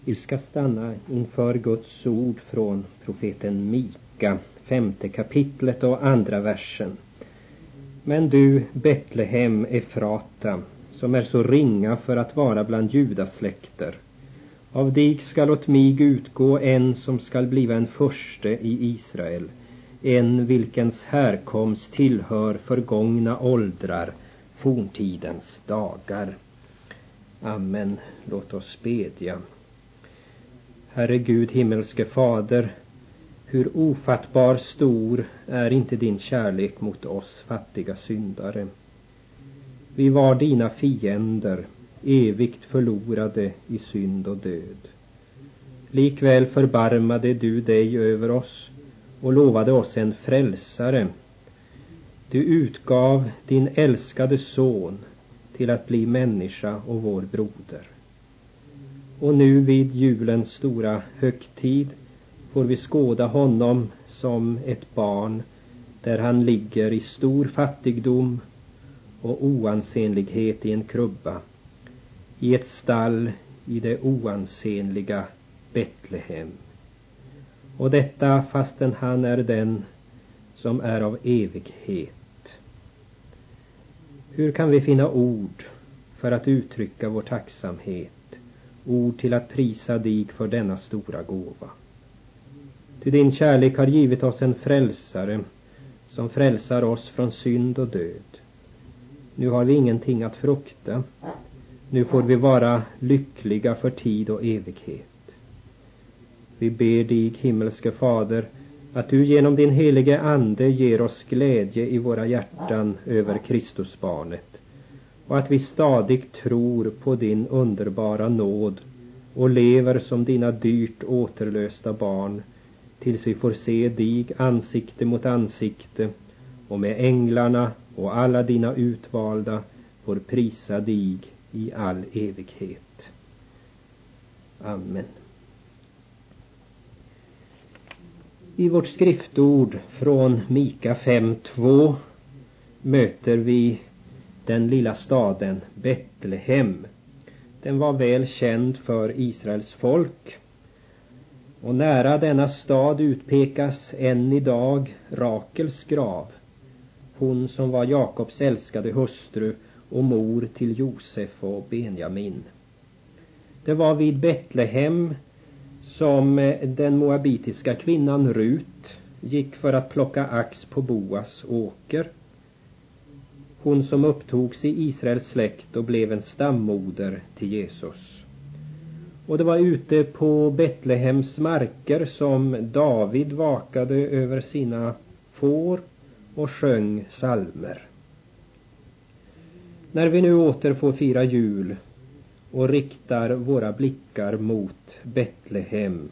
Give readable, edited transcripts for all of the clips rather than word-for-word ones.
Vi ska stanna inför Guds ord från profeten Mika, 5:e kapitlet och 2:a versen. Men du, Betlehem Efrata, som är så ringa för att vara bland judasläkter, av dig skall åt mig utgå en som skall bliva en förste i Israel, en vilkens härkomst tillhör förgångna åldrar, forntidens dagar. Amen. Låt oss bedja. Herre Gud, himmelske Fader, hur ofattbar stor är inte din kärlek mot oss fattiga syndare. Vi var dina fiender, evigt förlorade i synd och död. Likväl förbarmade du dig över oss och lovade oss en frälsare. Du utgav din älskade son till att bli människa och vår broder. Och nu vid julens stora högtid får vi skåda honom som ett barn, där han ligger i stor fattigdom och oansenlighet i en krubba, i ett stall i det oansenliga Betlehem. Och detta fastän han är den som är av evighet. Hur kan vi finna ord för att uttrycka vår tacksamhet, ord till att prisa dig för denna stora gåva? Ty din kärlek har givit oss en frälsare som frälsar oss från synd och död. Nu har vi ingenting att frukta. Nu får vi vara lyckliga för tid och evighet. Vi ber dig, himmelske Fader, att du genom din helige ande ger oss glädje i våra hjärtan över Kristusbarnet, och att vi stadigt tror på din underbara nåd och lever som dina dyrt återlösta barn, tills vi får se dig ansikte mot ansikte och med änglarna och alla dina utvalda får prisa dig i all evighet. Amen. I vårt skriftord från Mika 5:2 möter vi den lilla staden Betlehem. Den var väl känd för Israels folk. Och nära denna stad utpekas än idag Rakels grav, hon som var Jakobs älskade hustru och mor till Josef och Benjamin. Det var vid Betlehem som den moabitiska kvinnan Rut gick för att plocka ax på Boas åker. Hon som upptogs i Israels släkt och blev en stammoder till Jesus. Och det var ute på Betlehems marker som David vakade över sina får och sjöng psalmer. När vi nu åter får fira jul och riktar våra blickar mot Betlehem,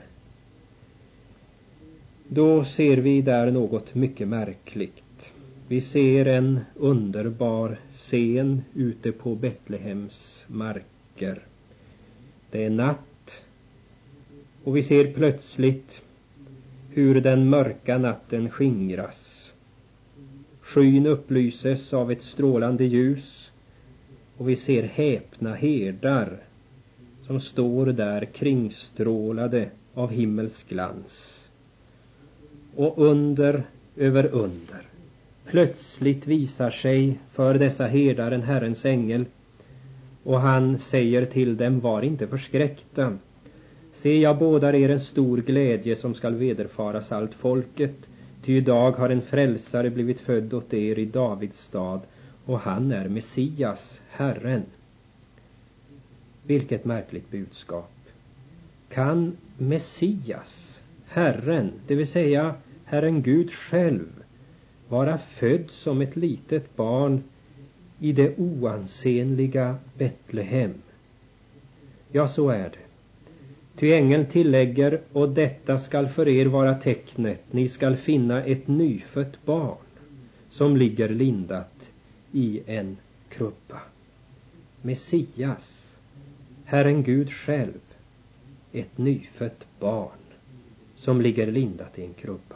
då ser vi där något mycket märkligt. Vi ser en underbar scen ute på Betlehems marker. Det är natt och vi ser plötsligt hur den mörka natten skingras. Skyn upplyses av ett strålande ljus och vi ser häpna herdar som står där kringstrålade av himmelsk glans. Och under över under plötsligt visar sig för dessa herdar en Herrens ängel, och han säger till dem: var inte förskräckta. Se, jag bådar er en stor glädje som skall vederfaras allt folket, ty idag har en frälsare blivit född åt er i Davids stad, och han är Messias, Herren. Vilket märkligt budskap. Kan Messias, Herren, det vill säga Herren Gud själv, vara född som ett litet barn i det oansenliga Betlehem? Ja, så är det. Ty ängeln tillägger: och detta skall för er vara tecknet, ni skall finna ett nyfött barn som ligger lindat i en krubba. Messias, Herren Gud själv, ett nyfött barn som ligger lindat i en krubba.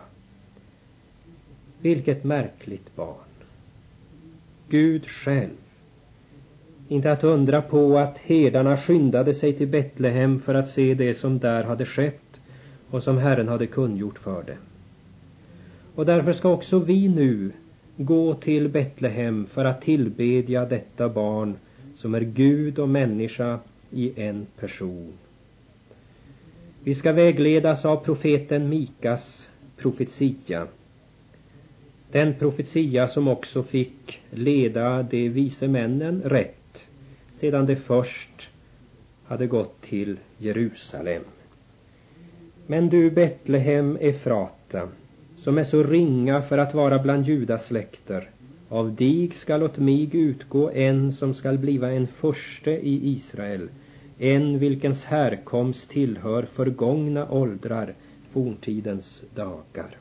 Vilket märkligt barn. Gud själv. Inte att undra på att herdarna skyndade sig till Betlehem för att se det som där hade skett och som Herren hade kungjort för det. Och därför ska också vi nu gå till Betlehem för att tillbedja detta barn som är Gud och människa i en person. Vi ska vägledas av profeten Mikas profetia. Den profetia som också fick leda de vise männen rätt sedan de först hade gått till Jerusalem. Men du Betlehem Efrata, som är så ringa för att vara bland judasläkter, av dig skall åt mig utgå en som skall bliva en förste i Israel, en vilkens härkomst tillhör förgångna åldrar, forntidens dagar.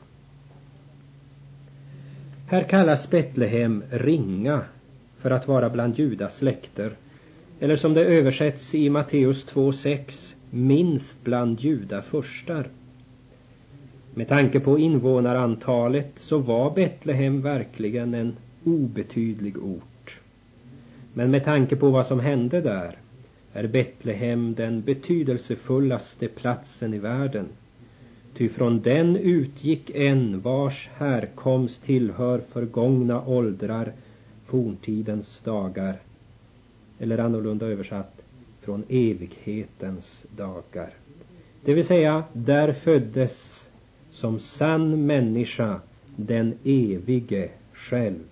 Här kallas Betlehem ringa för att vara bland Judas släkter, eller som det översätts i Matteus 2:6, minst bland judafurstar. Med tanke på invånarantalet så var Betlehem verkligen en obetydlig ort. Men med tanke på vad som hände där är Betlehem den betydelsefullaste platsen i världen. Ty från den utgick en vars härkomst tillhör förgångna åldrar, forntidens dagar. Eller annorlunda översatt, från evighetens dagar. Det vill säga, där föddes som sann människa den evige själv.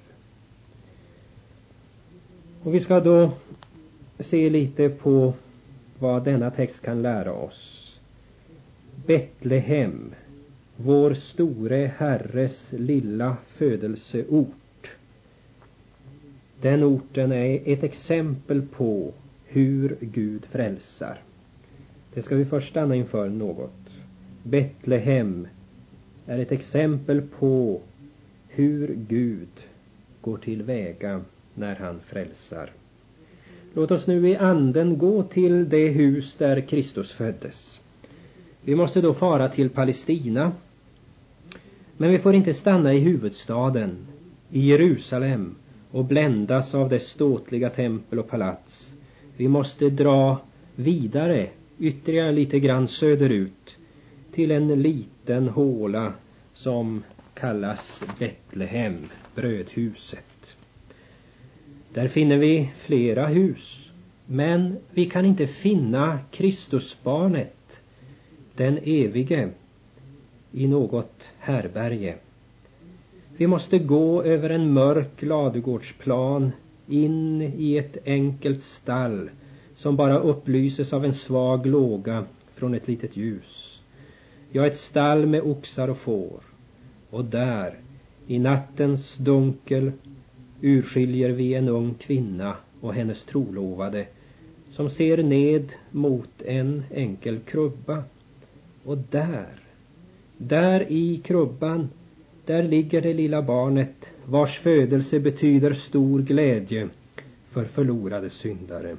Och vi ska då se lite på vad denna text kan lära oss. Betlehem, vår store Herres lilla födelseort. Den orten är ett exempel på hur Gud frälsar. Det ska vi först stanna inför något. Betlehem är ett exempel på hur Gud går till väga när han frälsar. Låt oss nu i anden gå till det hus där Kristus föddes. Vi måste då fara till Palestina. Men vi får inte stanna i huvudstaden, i Jerusalem, och bländas av dess ståtliga tempel och palats. Vi måste dra vidare, ytterligare lite grann söderut, till en liten håla som kallas Betlehem, brödhuset. Där finner vi flera hus, men vi kan inte finna Kristusbarnet, den evige, i något härberge. Vi måste gå över en mörk ladugårdsplan in i ett enkelt stall som bara upplyses av en svag låga från ett litet ljus. Ja, ett stall med oxar och får. Och där, i nattens dunkel, urskiljer vi en ung kvinna och hennes trolovade som ser ned mot en enkel krubba. Och där i krubban, där ligger det lilla barnet vars födelse betyder stor glädje för förlorade syndare.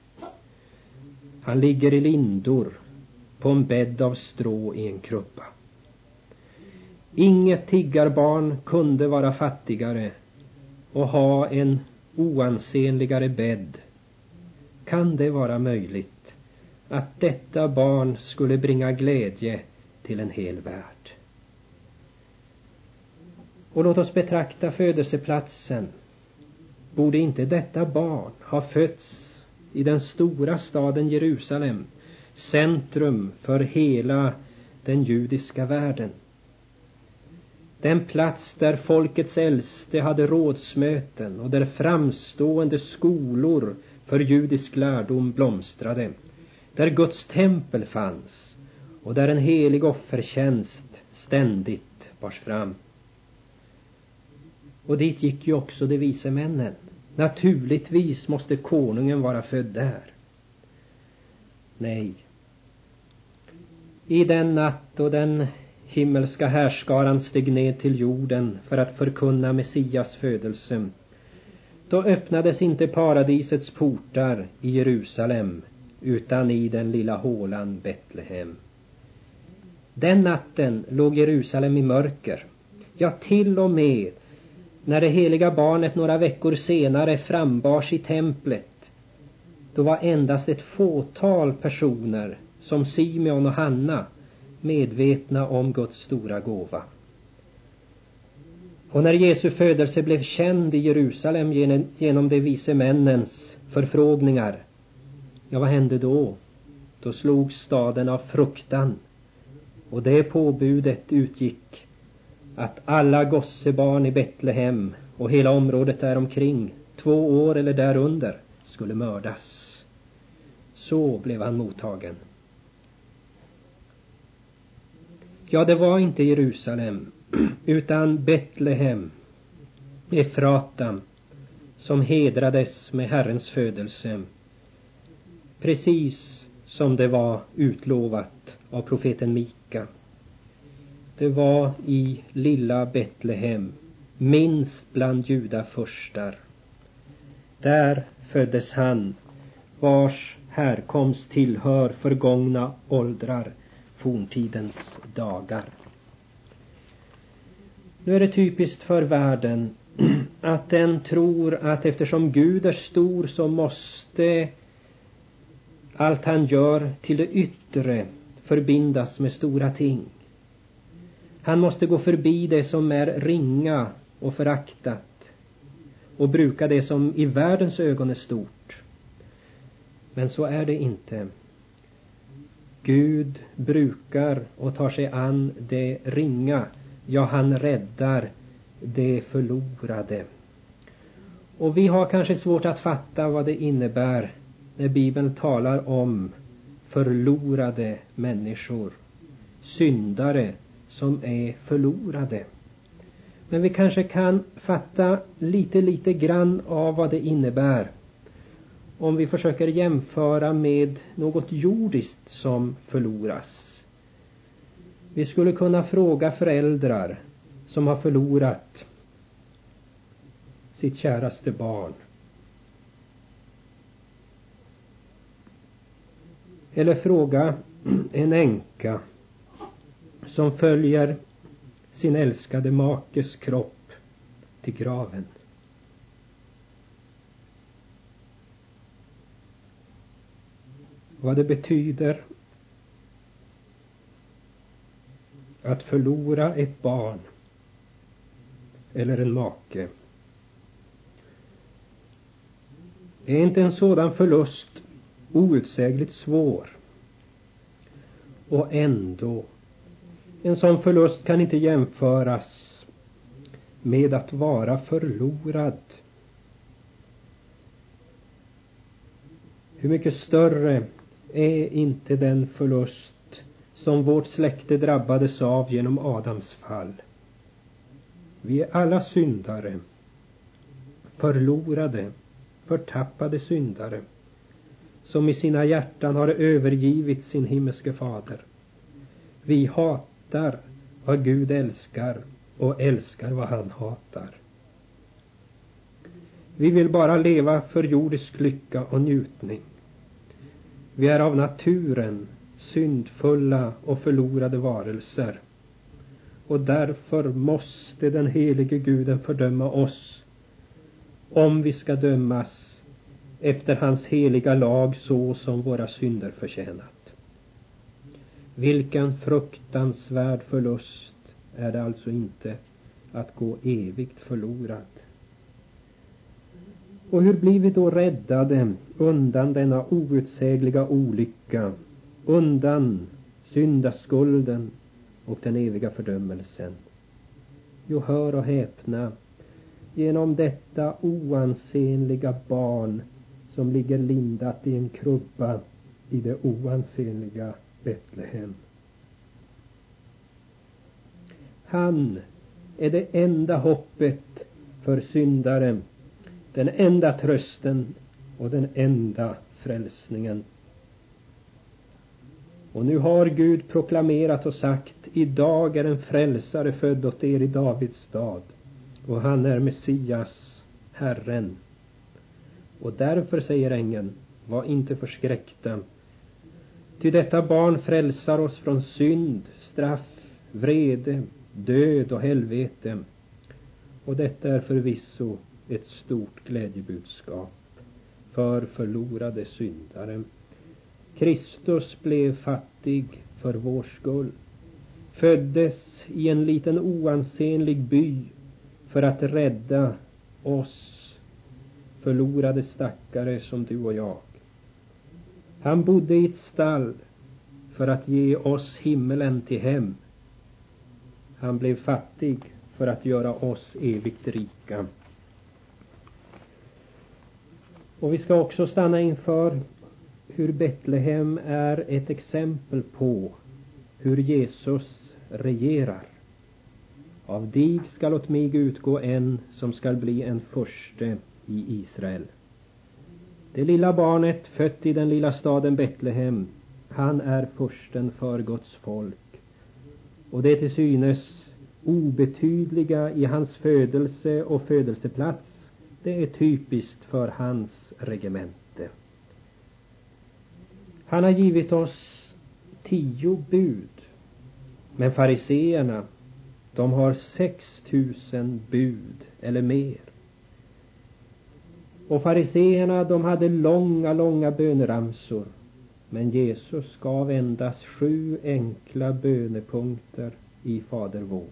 Han ligger i lindor på en bädd av strå i en krubba. Inget tiggarbarn kunde vara fattigare och ha en oansenligare bädd. Kan det vara möjligt att detta barn skulle bringa glädje till en hel värld? Och låt oss betrakta födelseplatsen. Borde inte detta barn ha fötts i den stora staden Jerusalem, centrum för hela den judiska världen? Den plats där folkets äldste hade rådsmöten och där framstående skolor för judisk lärdom blomstrade. Där Guds tempel fanns och där en helig offertjänst ständigt bars fram. Och dit gick ju också de vise männen. Naturligtvis måste konungen vara född där. Nej. I den natt då den himmelska härskaran steg ned till jorden för att förkunna Messias födelse, då öppnades inte paradisets portar i Jerusalem utan i den lilla hålan Betlehem. Den natten låg Jerusalem i mörker. Ja, till och med när det heliga barnet några veckor senare frambars i templet, då var endast ett fåtal personer som Simeon och Hanna medvetna om Guds stora gåva. Och när Jesu födelse blev känd i Jerusalem genom de vise männens förfrågningar, ja, vad hände då? Då slog staden av fruktan, och det påbudet utgick att alla gossebarn i Betlehem och hela området där omkring 2 år eller därunder skulle mördas. Så blev han mottagen. Ja, det var inte Jerusalem utan Betlehem, Efrata, som hedrades med Herrens födelse, precis som det var utlovat av profeten Mika. Det var i lilla Betlehem, minst bland judafurstar. Där föddes han, vars härkomst tillhör förgångna åldrar, forntidens dagar. Nu är det typiskt för världen att den tror att eftersom Gud är stor så måste allt han gör till det yttre förbindas med stora ting. Han måste gå förbi det som är ringa och föraktat och bruka det som i världens ögon är stort. Men så är det inte. Gud brukar och tar sig an det ringa. Ja, han räddar det förlorade. Och vi har kanske svårt att fatta vad det innebär när Bibeln talar om förlorade människor. Syndare som är förlorade. Men vi kanske kan fatta lite grann av vad det innebär om vi försöker jämföra med något jordiskt som förloras. Vi skulle kunna fråga föräldrar som har förlorat sitt käraste barn. Eller fråga en änka som följer sin älskade makes kropp till graven. Vad det betyder att förlora ett barn eller en make. Är inte en sådan förlust outsägligt svår? Och ändå, en sån förlust kan inte jämföras med att vara förlorad. Hur mycket större är inte den förlust som vårt släkte drabbades av genom Adams fall. Vi är alla syndare, förlorade, förtappade syndare, som i sina hjärtan har övergivit sin himmelske fader. Vi hatar vad Gud älskar och älskar vad han hatar. Vi vill bara leva för jordisk lycka och njutning. Vi är av naturen syndfulla och förlorade varelser. Och därför måste den helige Guden fördöma oss, om vi ska dömas efter hans heliga lag så som våra synder förtjänat. Vilken fruktansvärd förlust är det alltså inte att gå evigt förlorad. Och hur blir vi då räddade undan denna outsägliga olycka, undan syndaskulden och den eviga fördömelsen? Jo, hör och häpna, genom detta oansenliga barn som ligger lindat i en krubba i det oansenliga Betlehem. Han är det enda hoppet för syndaren, den enda trösten och den enda frälsningen. Och nu har Gud proklamerat och sagt: idag är en frälsare född åt er i Davids stad, och han är Messias, Herren. Och därför, säger ängeln, var inte förskräckta, ty detta barn frälsar oss från synd, straff, vrede, död och helvete. Och detta är förvisso ett stort glädjebudskap för förlorade syndare. Kristus blev fattig för vår skull. Föddes i en liten oansenlig by för att rädda oss förlorade stackare som du och jag. Han bodde i ett stall för att ge oss himmelen till hem. Han blev fattig för att göra oss evigt rika. Och vi ska också stanna inför hur Betlehem är ett exempel på hur Jesus regerar. Av dig skall åt mig utgå en som skall bli en furste i Israel. Det lilla barnet fött i den lilla staden Betlehem, han är fursten för Guds folk. Och det till synes obetydliga i hans födelse och födelseplats, det är typiskt för hans regemente. Han har givit oss 10 bud, men fariseerna, de har 6000 bud eller mer. Och fariseerna, de hade långa böneramsor, men Jesus gav endast 7 enkla bönepunkter i Fader vår.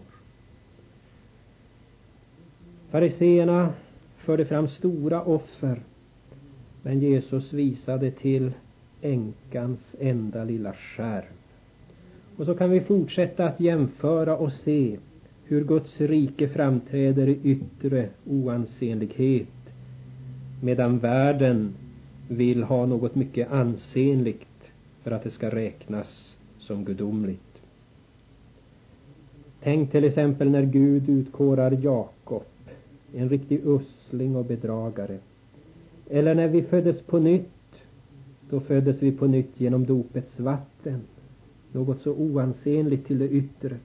Fariseerna förde fram stora offer, men Jesus visade till änkans enda lilla skärv. Och så kan vi fortsätta att jämföra och se hur Guds rike framträder i yttre oansenlighet, medan världen vill ha något mycket ansenligt för att det ska räknas som gudomligt. Tänk till exempel när Gud utkårar Jakob, en riktig usling och bedragare. Eller när vi föddes på nytt, då föddes vi på nytt genom dopets vatten, något så oansenligt till det yttre.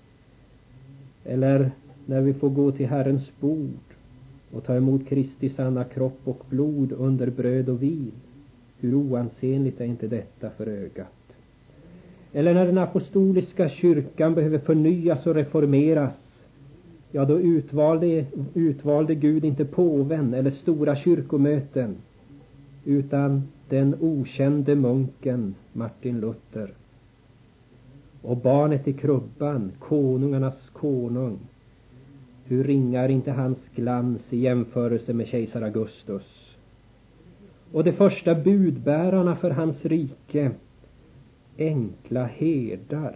Eller när vi får gå till Herrens bord och ta emot Kristi sanna kropp och blod under bröd och vin. Hur oansenligt är inte detta för ögat? Eller när den apostoliska kyrkan behöver förnyas och reformeras, ja, då utvalde Gud inte påven eller stora kyrkomöten, utan den okände munken Martin Luther. Och barnet i krubban, konungarnas konung, hur ringar inte hans glans i jämförelse med kejsar Augustus. Och de första budbärarna för hans rike, enkla herdar.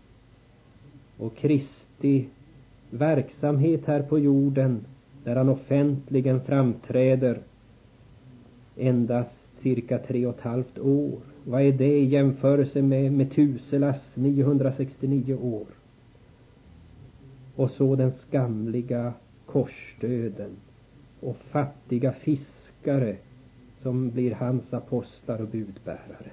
Och Kristi verksamhet här på jorden, där han offentligen framträder, endast cirka 3,5 år. Vad är det i jämförelse med Metuselas 969 år? Och så den skamliga korsdöden och fattiga fiskare som blir hans apostlar och budbärare.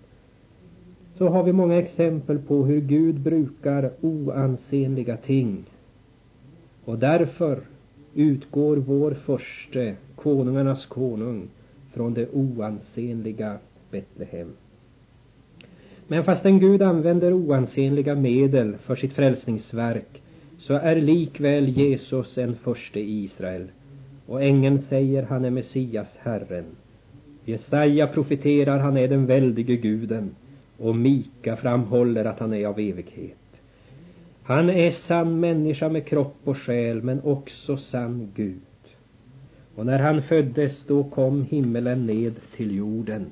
Så har vi många exempel på hur Gud brukar oansenliga ting. Och därför utgår vår förste, konungarnas konung, från det oansenliga Betlehem. Men fastän Gud använder oansenliga medel för sitt frälsningsverk, så är likväl Jesus en förste i Israel. Och ängeln säger han är Messias, Herren. Jesaja profeterar han är den väldige guden. Och Mika framhåller att han är av evighet. Han är sann människa med kropp och själ, men också sann Gud. Och när han föddes, då kom himmelen ned till jorden.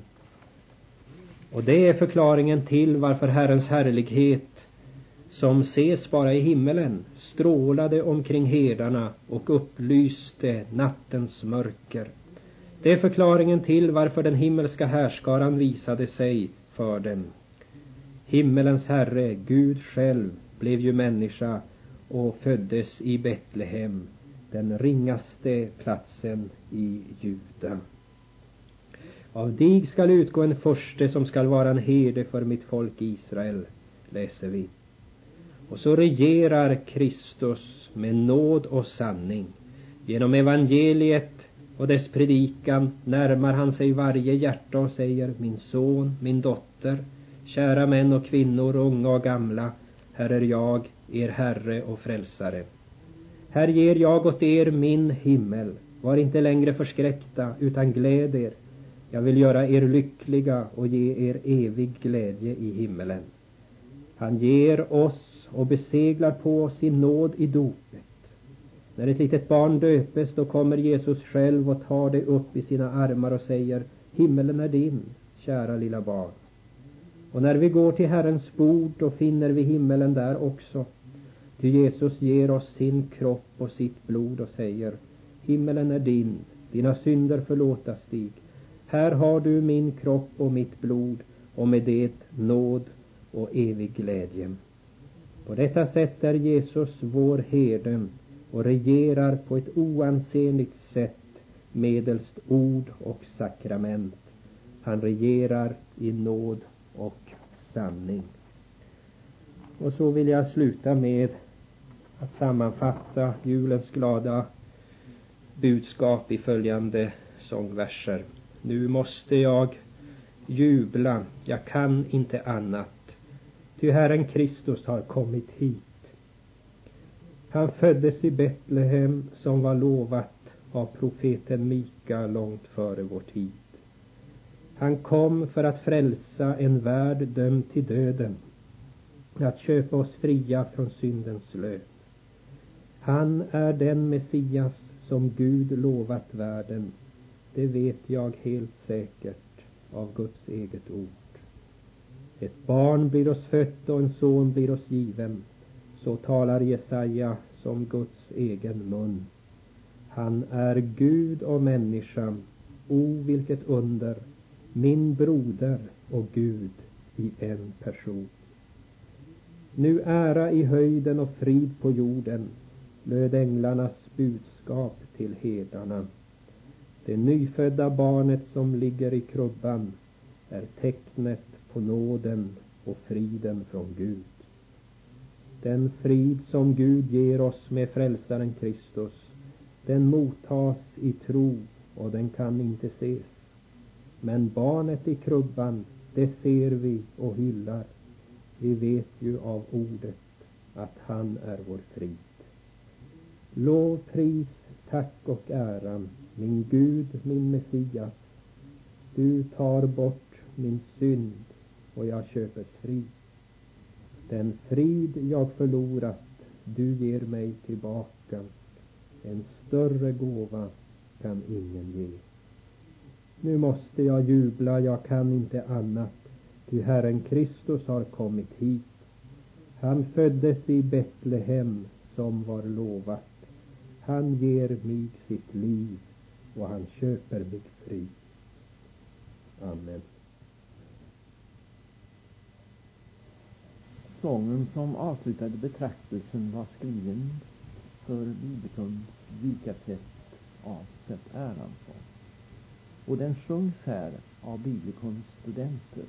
Och det är förklaringen till varför Herrens härlighet, som ses bara i himmelen, strålade omkring herdarna och upplyste nattens mörker. Det är förklaringen till varför den himmelska härskaran visade sig för dem. Himmelens Herre, Gud själv, blev ju människa och föddes i Betlehem, den ringaste platsen i Juda. Av dig skall utgå en furste som skall vara en herde för mitt folk Israel, läser vi. Och så regerar Kristus med nåd och sanning. Genom evangeliet och dess predikan närmar han sig varje hjärta och säger: min son, min dotter, kära män och kvinnor, unga och gamla, här är jag, er Herre och frälsare. Här ger jag åt er min himmel. Var inte längre förskräckta, utan gläd er. Jag vill göra er lyckliga och ge er evig glädje i himmelen. Han ger oss och beseglar på oss sin nåd i dopet. När ett litet barn döpes, då kommer Jesus själv och tar det upp i sina armar och säger: himmelen är din, kära lilla barn. Och när vi går till Herrens bord, då finner vi himmelen där också. Ty Jesus ger oss sin kropp och sitt blod och säger: himmelen är din, dina synder förlåtas dig. Här har du min kropp och mitt blod, och med det nåd och evig glädje. På detta sätt är Jesus vår herde och regerar på ett oansenligt sätt medelst ord och sakrament. Han regerar i nåd och sanning. Och så vill jag sluta med att sammanfatta julens glada budskap i följande sångverser. Nu måste jag jubla, jag kan inte annat, ty Herren Kristus har kommit hit. Han föddes i Betlehem som var lovat av profeten Mika långt före vår tid. Han kom för att frälsa en värld dömd till döden, att köpa oss fria från syndens löv. Han är den Messias som Gud lovat världen, det vet jag helt säkert av Guds eget ord. Ett barn blir oss fött och en son blir oss given, så talar Jesaja som Guds egen mun. Han är Gud och människa, o vilket under, min broder och Gud i en person. Nu ära i höjden och frid på jorden, löd änglarnas budskap till herdarna. Det nyfödda barnet som ligger i krubban är tecknet på nåden och friden från Gud. Den frid som Gud ger oss med frälsaren Kristus, den mottas i tro och den kan inte ses. Men barnet i krubban, det ser vi och hyllar. Vi vet ju av ordet att han är vår frid. Lov, pris, tack och äran, min Gud, min Messias. Du tar bort min synd och jag köper frid. Den frid jag förlorat, du ger mig tillbaka. En större gåva kan ingen ge. Nu måste jag jubla, jag kan inte annat, ty Herren Kristus har kommit hit. Han föddes i Betlehem som var lovat. Han ger mig sitt liv och han köper mig fri. Amen. Sången som avslutade betraktelsen var skriven för Bibelkunds Vikasätt av Seth Erlandsson. Och den sjungs här av Bibelkunds studenter.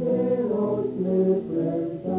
ser oss med frälsar